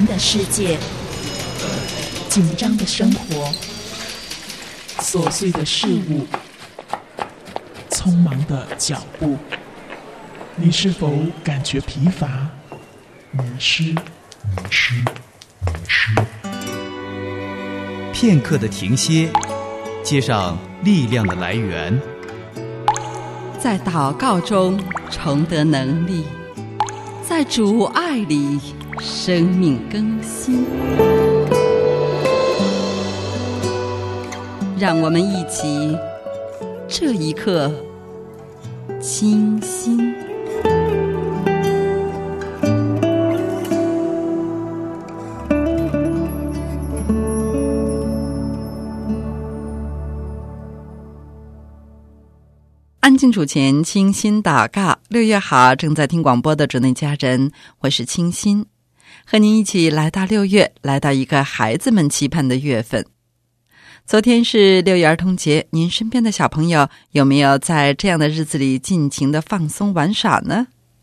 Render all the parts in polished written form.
的世界，紧张的生活，琐碎的事物，匆忙的脚步，你是否感觉疲乏、迷失？ 片刻的停歇，接上力量的来源， 在祷告中重得能力，在主爱里生命更新。让我们一起这一刻清心。安静主前，清心祷告。6月好，正在听广播的主内家人，我是清心，和您一起来到6月，来到一个孩子们期盼的月份。昨天是6月儿童节，您身边的小朋友有没有在这样的日子里尽情的放松玩耍呢？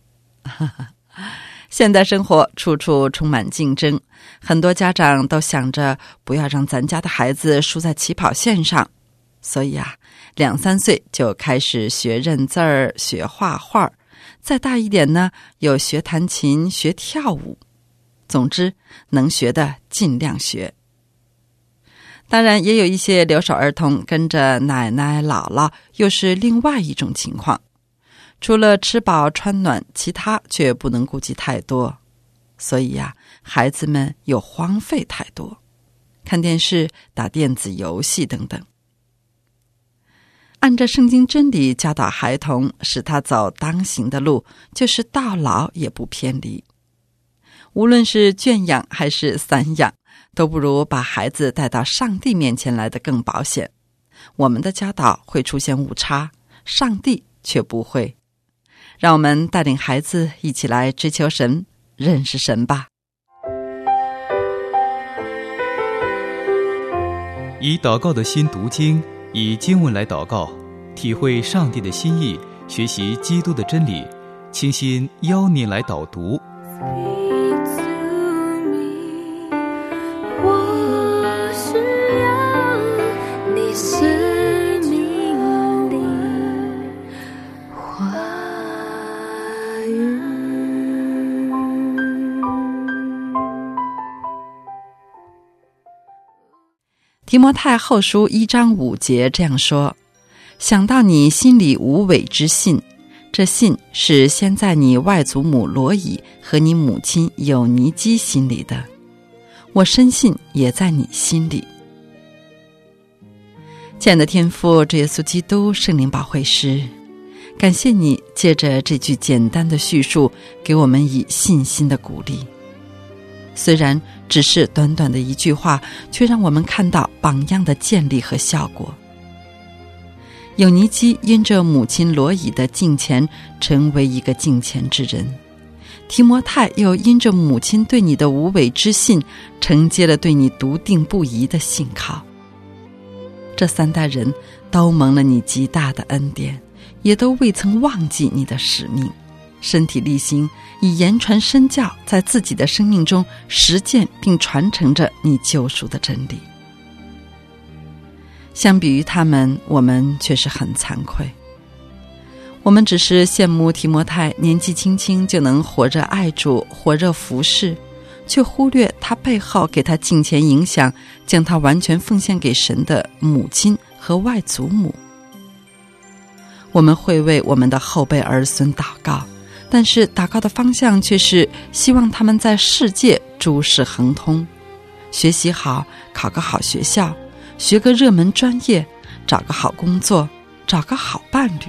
现代生活处处充满竞争，很多家长都想着不要让咱家的孩子输在起跑线上，所以2、3岁就开始学认字儿、学画画，再大一点呢，有学弹琴、学跳舞。总之，能学的尽量学。当然，也有一些留守儿童跟着奶奶、姥姥，又是另外一种情况。除了吃饱穿暖，其他却不能顾及太多。所以孩子们又荒废太多，看电视、打电子游戏等等。按照圣经真理教导孩童，使他走当行的路，就是到老也不偏离。无论是圈养还是散养，都不如把孩子带到上帝面前来的更保险。我们的教导会出现误差，上帝却不会。让我们带领孩子一起来追求神，认识神吧。 以祷告的心读经，以经文来祷告，体会上帝的心意，学习基督的真理。清心邀您来导读。 提摩太后书1章5节这样说：想到你心里无伪之信，这信是先在你外祖母罗以和你母亲友尼基心里的，我深信也在你心里。亲爱的天父，主耶稣基督，圣灵保惠师，感谢你借着这句简单的叙述，给我们以信心的鼓励。虽然只是短短的一句话，却让我们看到榜样的建立和效果。友尼基因着母亲罗以的敬虔，成为一个敬虔之人；提摩太又因着母亲对你的无伪之信，承接了对你笃定不移的信靠。这3代人都蒙了你极大的恩典，也都未曾忘记你的使命，身体力行，以言传身教，在自己的生命中实践并传承着你救赎的真理。相比于他们，我们却是很惭愧。我们只是羡慕提摩太年纪轻轻就能火热爱主、火热服侍，却忽略他背后给他敬虔影响，将他完全奉献给神的母亲和外祖母。我们会为我们的后辈儿孙祷告，但是祷告的方向却是希望他们在世界诸事亨通，学习好，考个好学校，学个热门专业，找个好工作，找个好伴侣。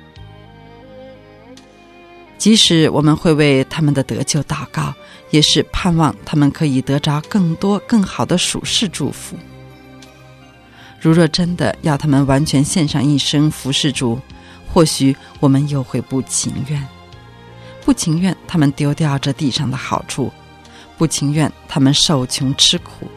即使我们会为他们的得救祷告，也是盼望他们可以得着更多更好的属世祝福。如若真的要他们完全献上一生服侍主，或许我们又会不情愿他们丢掉这地上的好处，不情愿他们受穷吃苦。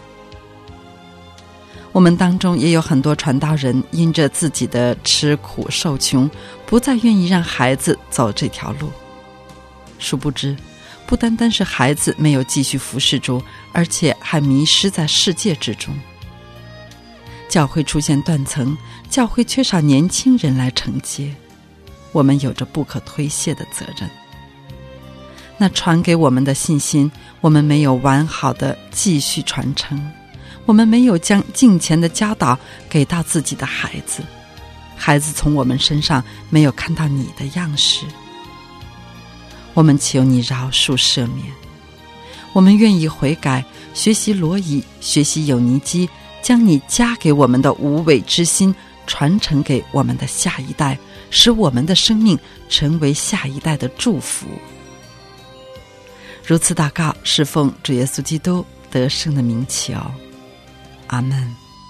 我们当中也有很多传道人因着自己的吃苦受穷，不再愿意让孩子走这条路。殊不知， 不单单是孩子没有继续服侍主，而且还迷失在世界之中。教会出现断层，教会缺少年轻人来承接，我们有着不可推卸的责任。那传给我们的信心，我们没有完好的继续传承，我们没有将敬虔的教导给到自己的孩子，孩子从我们身上没有看到你的样式。我们求你饶恕赦免，我们愿意悔改，学习罗以，学习友尼基，将你加给我们的无伪之心传承给我们的下一代，使我们的生命成为下一代的祝福。如此祷告，是奉主耶稣基督得胜的名求，阿们。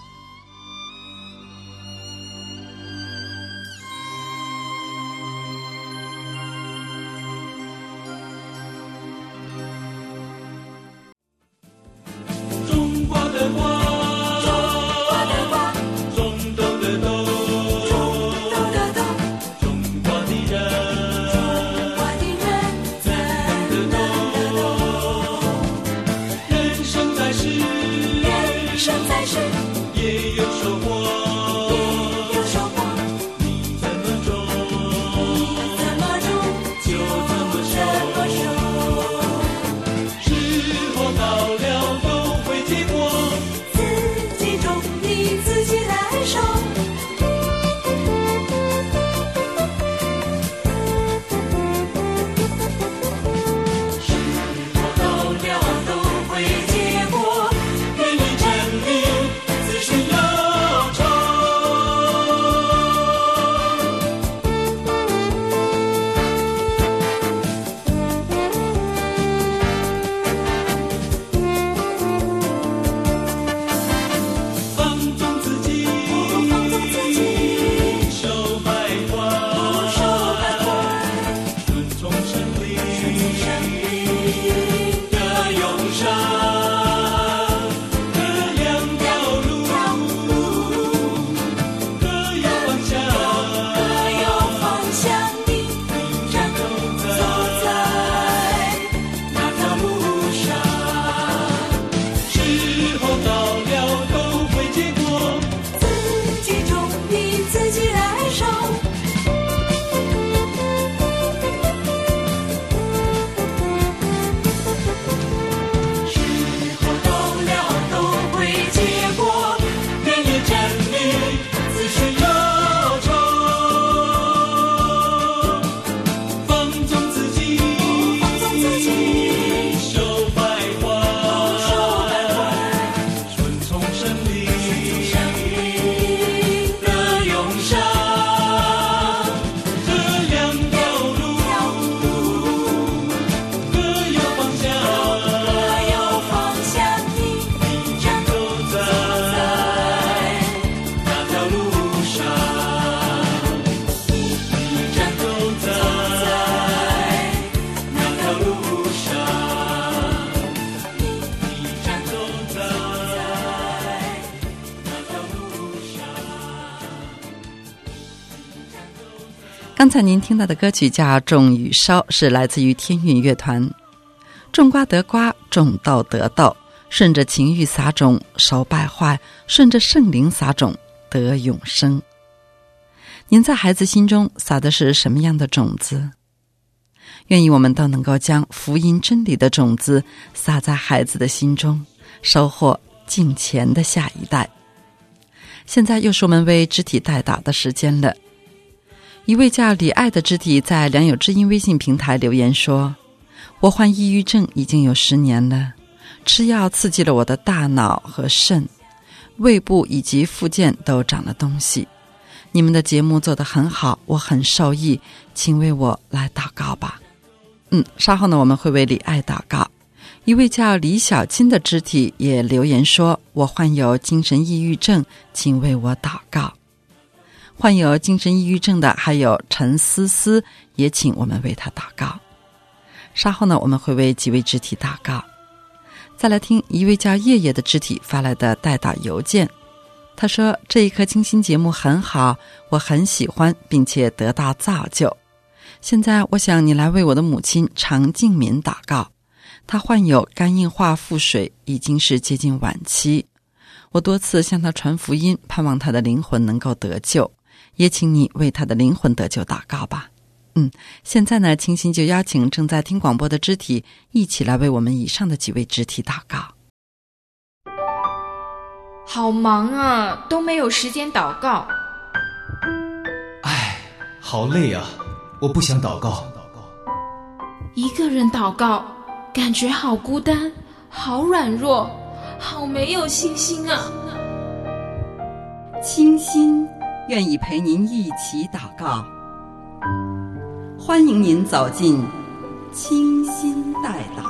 刚才您听到的歌曲叫《种与收》，是来自于天韵乐团。种瓜得瓜，种豆得豆，顺着情欲撒种，收败坏；顺着圣灵撒种，得永生。您在孩子心中撒的是什么样的种子？愿意我们都能够将福音真理的种子撒在孩子的心中，收获敬虔的下一代。现在又是我们为肢体代祷的时间了。一位叫李爱的肢体在良友知音微信平台留言说，我患抑郁症已经有10年了，吃药刺激了我的大脑和肾，胃部以及附件都长了东西。你们的节目做得很好，我很受益，请为我来祷告吧。稍后呢，我们会为李爱祷告。一位叫李小金的肢体也留言说，我患有精神抑郁症，请为我祷告。患有精神抑郁症的还有陈思思，也请我们为他祷告。稍后呢，我们会为几位肢体祷告。再来听一位叫叶叶的肢体发来的代祷邮件，他说，这一颗清新节目很好，我很喜欢并且得到造就， 现在我想你来为我的母亲常静敏祷告，她患有肝硬化腹水，已经是接近晚期。我多次向她传福音，盼望她的灵魂能够得救，也请你为她的灵魂得救祷告吧。现在呢，清心就邀请正在听广播的肢体一起来为我们以上的几位肢体祷告。 好忙啊，都没有时间祷告。 唉，好累啊，我不想祷告。 一个人祷告，感觉好孤单，好软弱，好没有信心啊。 清心愿意陪您一起祷告，欢迎您走进清心代祷。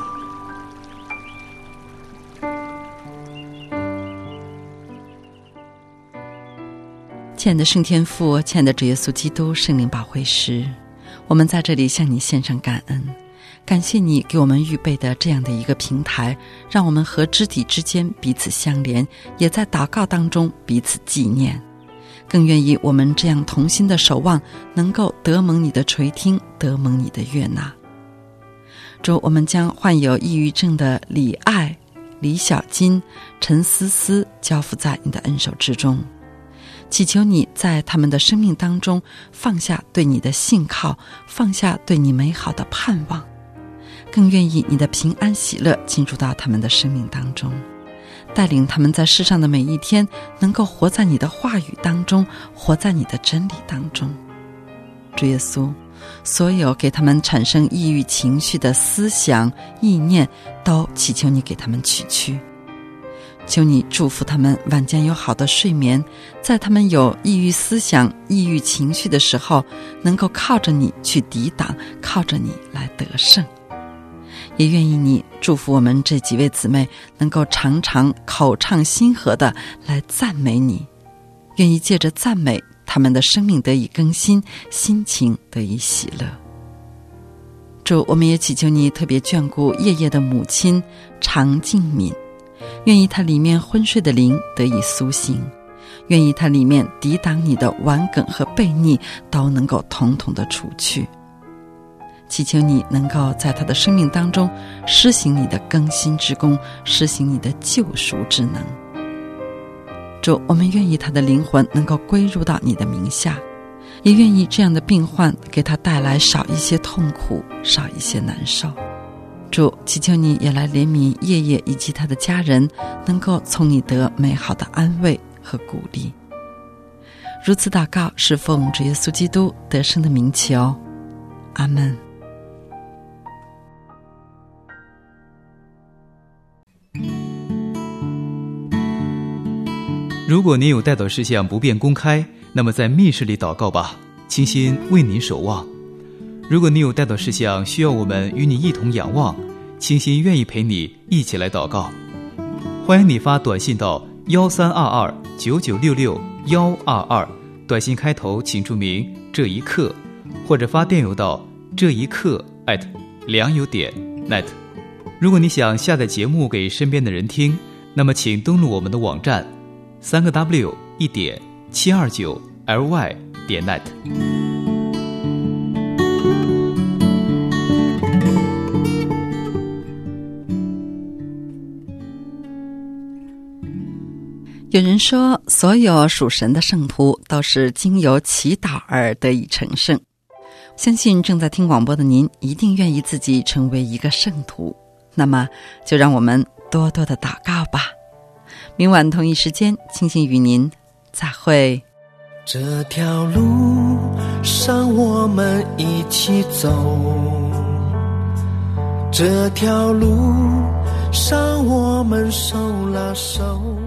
亲爱的圣天父，亲爱的主耶稣基督圣灵保惠师，我们在这里向你献上感恩，感谢你给我们预备的这样的一个平台，让我们和肢体之间彼此相连，也在祷告当中彼此纪念，更愿意我们这样同心的守望，能够得蒙你的垂听，得蒙你的悦纳。主，我们将患有抑郁症的李爱、李小金、陈思思交付在你的恩手之中，祈求你在他们的生命当中放下对你的信靠，放下对你美好的盼望，更愿意你的平安喜乐进入到他们的生命当中，带领他们在世上的每一天能够活在你的话语当中，活在你的真理当中。主耶稣，所有给他们产生抑郁情绪的思想意念，都祈求你给他们取去。求你祝福他们晚间有好的睡眠，在他们有抑郁思想抑郁情绪的时候，能够靠着你去抵挡，靠着你来得胜。也愿意你祝福我们这几位姊妹能够常常口唱心和的来赞美你，愿意借着赞美他们的生命得以更新，心情得以喜乐。主，我们也祈求你特别眷顾夜夜的母亲常静敏，愿意她里面昏睡的灵得以苏醒，愿意她里面抵挡你的顽梗和悖逆都能够统统的除去。祈求你能够在她的生命当中施行你的更新之功，施行你的救赎之能。主，我们愿意她的灵魂能够归入到你的名下，也愿意这样的病患给她带来少一些痛苦，少一些难受。主，祈求你也来怜悯夜夜以及他的家人，能够从你得美好的安慰和鼓励。如此祷告是奉主耶稣基督得胜的名求，阿们。 如果您有代祷事项不便公开，那么在密室里祷告吧，清心为您守望。如果你有代祷事项需要我们与你一同仰望，清心愿意陪你一起来祷告。欢迎你发短信到132299662122，短信开头请注明这一刻，或者发电邮到这一刻@良友.net。如果你想下载节目给身边的人听，那么请登录我们的网站3w1.729ly.net。 有人说，所有属神的圣徒都是经由祈祷而得以成圣。相信正在听广播的您一定愿意自己成为一个圣徒，那么就让我们多多的祷告吧。明晚同一时间，清心与您再会。 这条路上我们一起走，这条路上我们手拉手。